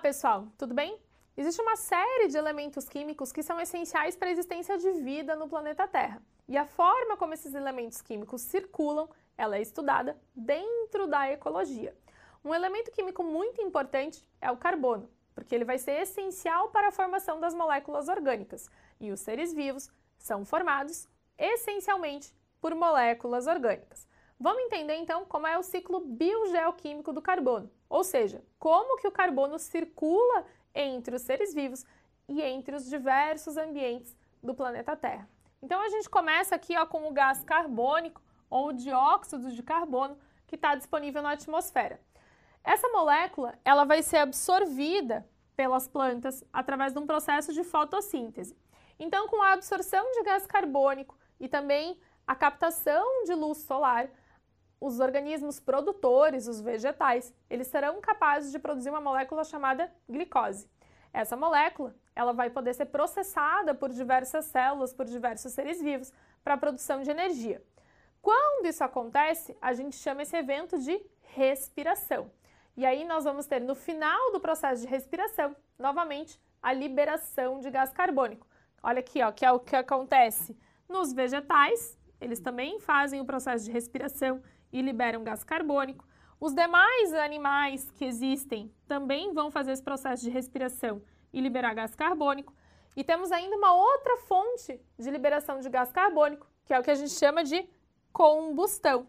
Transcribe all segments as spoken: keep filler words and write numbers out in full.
pessoal, tudo bem? Existe uma série de elementos químicos que são essenciais para a existência de vida no planeta Terra. E a forma como esses elementos químicos circulam, ela é estudada dentro da ecologia. Um elemento químico muito importante é o carbono, porque ele vai ser essencial para a formação das moléculas orgânicas. E os seres vivos são formados essencialmente por moléculas orgânicas. Vamos entender então como é o ciclo biogeoquímico do carbono, ou seja, como que o carbono circula entre os seres vivos e entre os diversos ambientes do planeta Terra. Então a gente começa aqui ó, com o gás carbônico ou o dióxido de carbono que está disponível na atmosfera. Essa molécula ela vai ser absorvida pelas plantas através de um processo de fotossíntese. Então, com a absorção de gás carbônico e também a captação de luz solar, os organismos produtores, os vegetais, eles serão capazes de produzir uma molécula chamada glicose. Essa molécula ela vai poder ser processada por diversas células, por diversos seres vivos, para a produção de energia. Quando isso acontece, a gente chama esse evento de respiração. E aí nós vamos ter no final do processo de respiração, novamente, a liberação de gás carbônico. Olha aqui, ó, que é o que acontece nos vegetais, eles também fazem o processo de respiração e liberam gás carbônico. Os demais animais que existem também vão fazer esse processo de respiração e liberar gás carbônico. E temos ainda uma outra fonte de liberação de gás carbônico, que é o que a gente chama de combustão.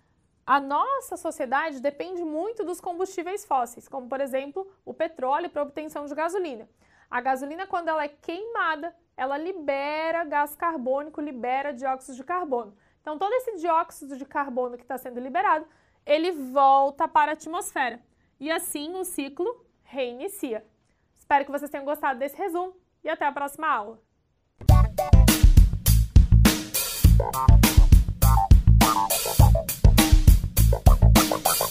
A nossa sociedade depende muito dos combustíveis fósseis, como por exemplo o petróleo para obtenção de gasolina. A gasolina, quando ela é queimada, ela libera gás carbônico, libera dióxido de carbono. Então todo esse dióxido de carbono que está sendo liberado, ele volta para a atmosfera. E assim o ciclo reinicia. Espero que vocês tenham gostado desse resumo e até a próxima aula. We'll be right back.